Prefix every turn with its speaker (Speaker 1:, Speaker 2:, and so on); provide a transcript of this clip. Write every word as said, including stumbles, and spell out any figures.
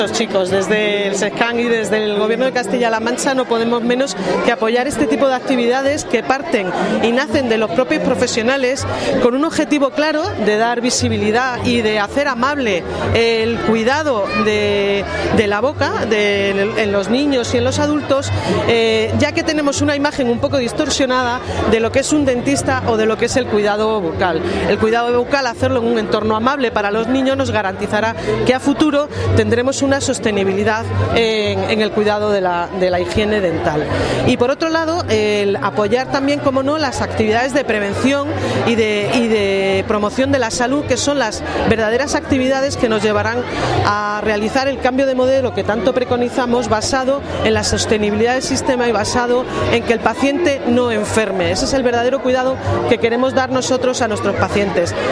Speaker 1: Los chicos, desde el SESCAN y desde el Gobierno de Castilla-La Mancha no podemos menos que apoyar este tipo de actividades que parten y nacen de los propios profesionales con un objetivo claro de dar visibilidad y de hacer amable el cuidado de, de la boca de, en los niños y en los adultos, eh, ya que tenemos una imagen un poco distorsionada de lo que es un dentista o de lo que es el cuidado bucal. El cuidado bucal, hacerlo en un entorno amable para los niños, nos garantizará que a futuro tendremos una sostenibilidad en, en el cuidado de la, de la higiene dental. Y por otro lado, el apoyar también, como no, las actividades de prevención y de, y de promoción de la salud, que son las verdaderas actividades que nos llevarán a realizar el cambio de modelo que tanto preconizamos, basado en la sostenibilidad del sistema y basado en que el paciente no enferme. Ese es el verdadero cuidado que queremos dar nosotros a nuestros pacientes.